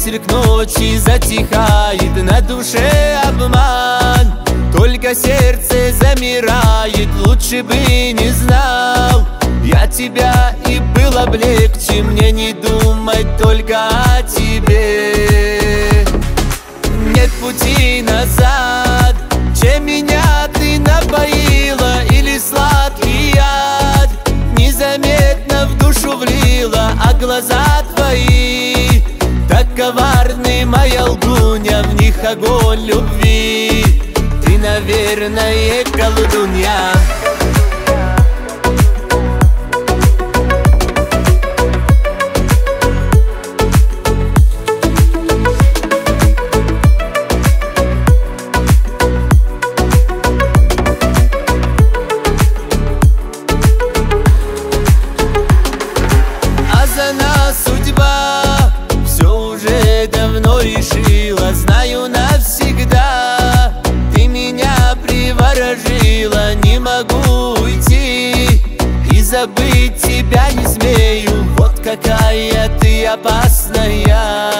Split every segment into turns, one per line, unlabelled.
Ветер к ночи затихает, на душе обман. Только сердце замирает, лучше бы не знал. Я тебя, и было б легче мне не думать только о тебе. Нет пути назад, чем меня ты напоила, или сладкий яд незаметно в душу влила, а глаза твои так коварны, моя лгунья, в них огонь любви. Ты, наверное, колдунья. Судьба все уже давно решила, знаю навсегда. Ты меня приворожила, не могу уйти, и забыть тебя не смею. Вот какая ты опасная.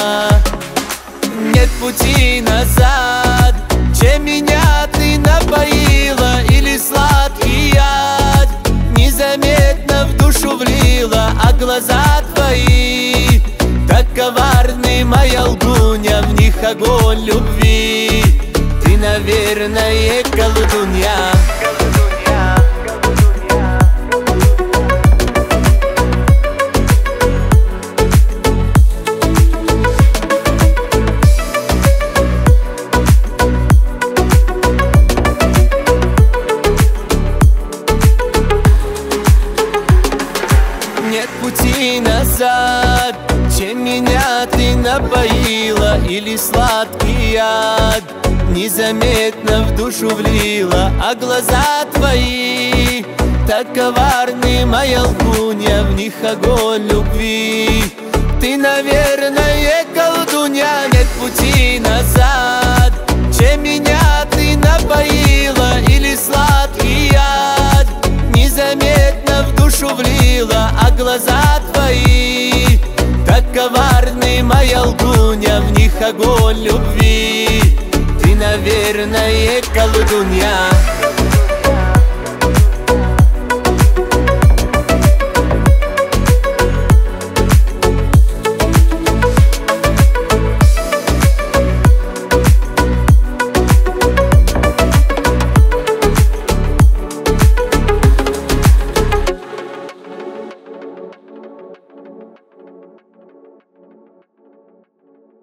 Нет пути назад, чем меня ты напоила, или сладкий яд незаметно в душу влила, а глаза твои так коварны, моя лгунья, в них огонь любви. Ты, наверное, колдунья. Нет пути назад, чем меня ты напоила, или сладкий яд незаметно в душу влила, а глаза твои так коварны, моя лгунья, в них огонь любви. Ты, наверное, колдунья. Нет пути назад, чем меня ты напоила, или сладкий яд незаметно в душу влила, а глаза твои так коварны, моя лгунья, в них огонь любви. Ты, наверное, колдунья.